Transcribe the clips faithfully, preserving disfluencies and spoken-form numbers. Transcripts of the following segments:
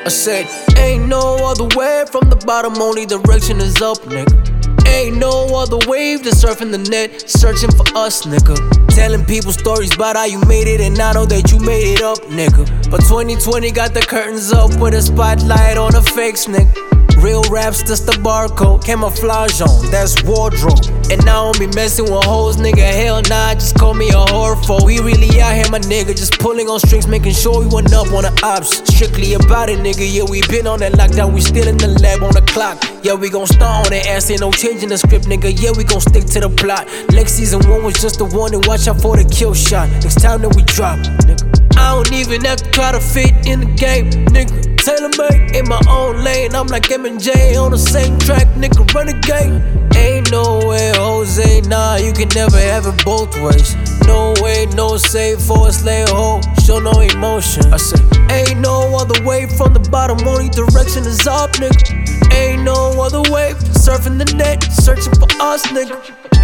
I said, ain't no other way from the bottom, only direction is up, nigga. Ain't no other wave than surfing the net, searching for us, nigga. Telling people stories about how you made it, and I know that you made it up, nigga. But twenty twenty got the curtains up with a spotlight on the fakes, nigga. Real raps, just the barcode, camouflage on, that's wardrobe. And I don't be messing with hoes, nigga, hell nah, just call me a whorephobe. We really out here, my nigga, just pulling on strings, making sure we went up on the ops. Strictly about it, nigga, yeah, we been on that lockdown, we still in the lab on the clock. Yeah, we gon' start on that ass, ain't no changing the script, nigga, yeah, we gon' stick to the plot. Next season one was just a warning, watch out for the kill shot. Next time that we drop, nigga, I don't even have to try to fit in the game, nigga. Tailor-made in my own lane, I'm like M and J on the same track, nigga, renegade. Ain't no way, Jose, nah, you can never have it both ways. No way, no save for a slave hoe, show no emotion. I said, ain't no other way from the bottom, only direction is up, nigga. Ain't no other way, surfing the net, searching for us, nigga.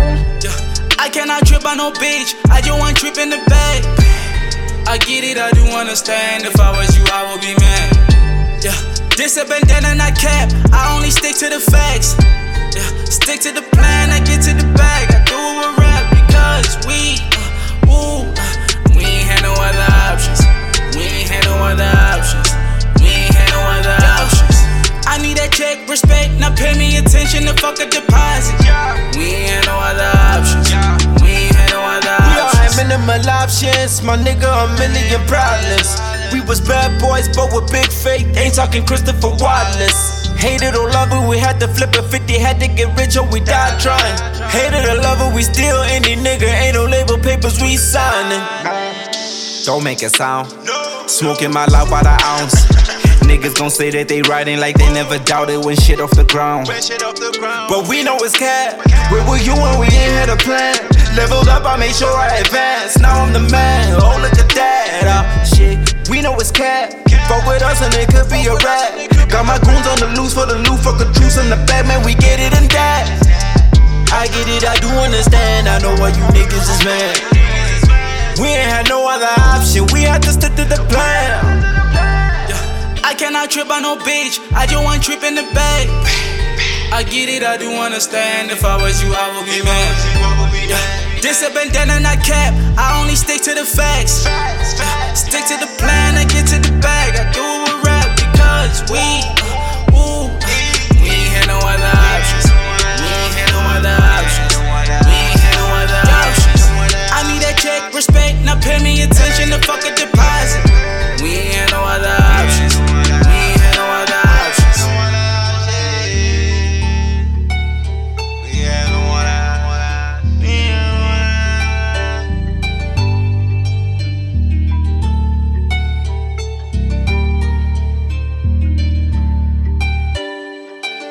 Yeah. I cannot trip on no bitch, I just want trip in the bag. I get it, I do understand, if I was you, I would be mad. Yeah, this a bandana, not cap. I only stick to the facts. Yeah, stick to the plan, I get to the bag. I do it with rap because we, uh, ooh, uh, we ain't had no other options. We ain't had no other options. We ain't had no other options. I need that check, respect, now pay me attention to fuck a deposit. We ain't had no other options. We ain't had no other options. We all had minimal options, my nigga, a million problems. We was bad boys, but with big faith, ain't talking Christopher Wallace. Hated or love it, we had to flip a fifty, had to get rich or we died trying. Hated or love it, we still any nigga, ain't no label papers we signing. Don't make a sound, smoking my loud by the ounce. Niggas gon' say that they riding like they never doubted when shit off the ground. But we know it's cat. Where were you when we ain't had a plan? Leveled up, I made sure I advanced. Now I'm the man, oh look at that. Oh shit, we know it's cat. Fuck with us and it could be a rap. Got my goons on the loose for the loot, fuck a truce in the back, man, we get it in that. I get it, I do understand, I know why you niggas is mad. We ain't had no other option, we had to stick to the plan. I cannot trip on no bitch, I just want trip in the bag. I get it, I do understand, if I was you, I would be mad. Yeah. This a bandana, not cap, I only stick to the facts. Yeah. Stick to the plan, I get to the bag, I do it with